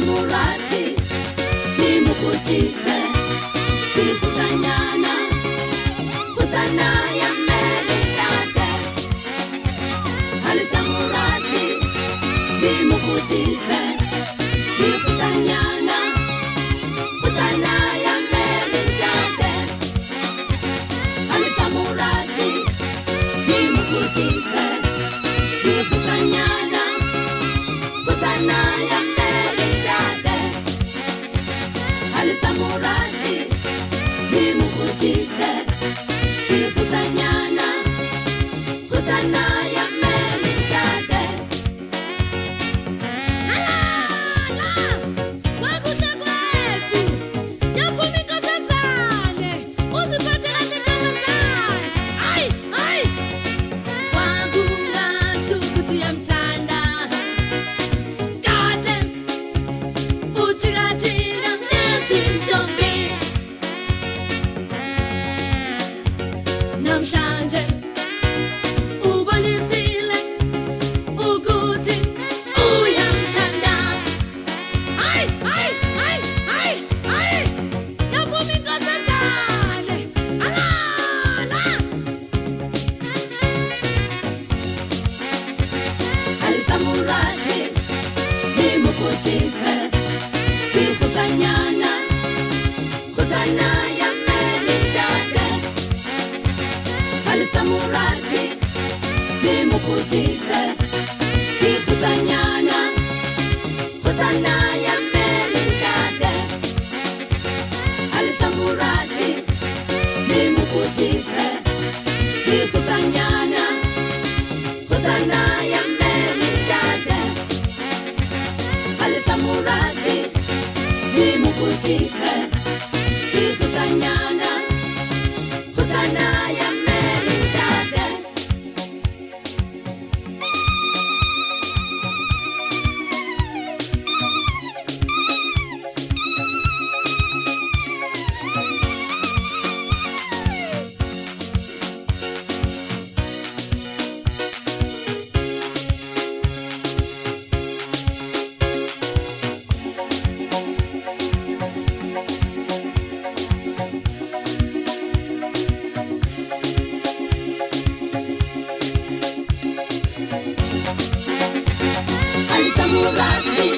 Alisamurati nimukutise kifutanyana futana ya meditate. Alisamurati nimukutise kifutanyana futana ya meditate. Alisamurati nimukutise kifutanyana futana ya meditate. Alisamurati nimukutise kifutanyana futana ya meditate. Namhlanje ubonisile ukuthi uyamthanda. Hayi hayi hayi hayi hayi yaphuma inkosazane alala. Alisamurati nimukutise kifutanyana futana ya meditate. Alisamurati nimukutise kifutanyana futana ya meditate. Alisamurati nimukutise kifutanyana futana ya meditate. Alisamurati nimukutise kifutanyana futana ya meditate. Alisamurati